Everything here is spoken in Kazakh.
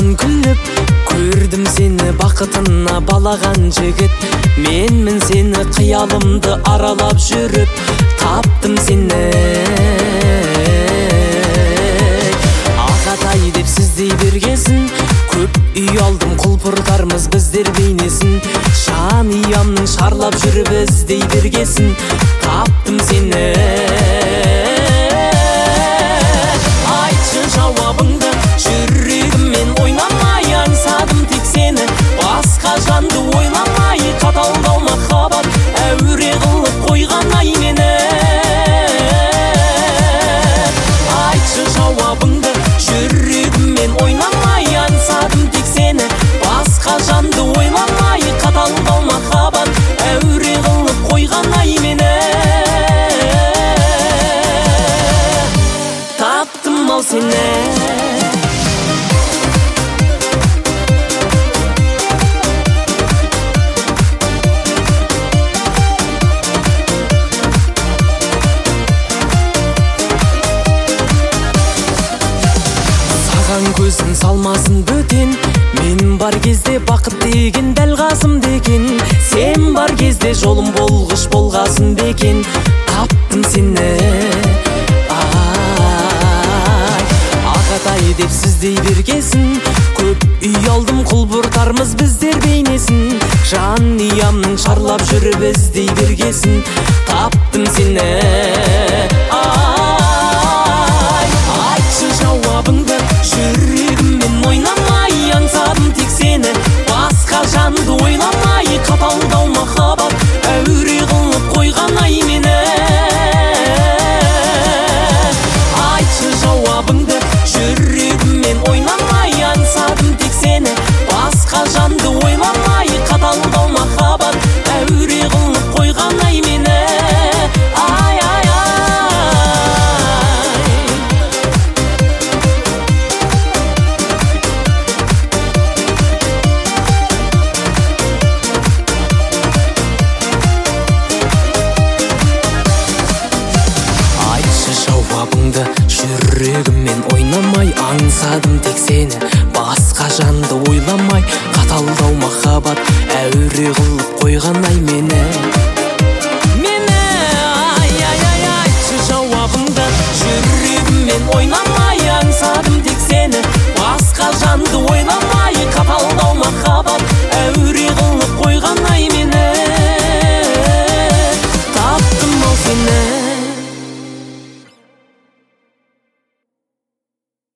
Саған күліп көрдім сені, бақытына балаған жігіт. Менмін сені қиялымды аралап жүріп, таптым сені. Ағатай деп сіздей бергесін, көп үй алдым, құлпыртармыз біздер бейнесін. Жаниямның шарлап жүріп іздей бергесін, таптым сені. Айтшы жауабыңды, жүрегіммен ойнамай аңсадым тек сені. Басқа жанды ойламай, қаталдау махаббат әуре қылып қойған ай мені. Айтшы жауабыңды, жүрегіммен ойнамай аңсадым тек сені. Басқа жанды ойламай, қаталдау махаббат әуре қылып қойған ай мені. Таптым ау сені. Көзін салмасын бөтен, мен бар кезде бақыт деген дәл қасым деген. Сен бар кезде жолым болғыш болғасын деген. Таптым сені. Ағатай деп сіздей бергесін, көп үй алдым, құлпыртармыз біздер бейнесін. Жаниямның шарлап жүріп іздей бергесін, таптым сені. Айтшы жауабыңды,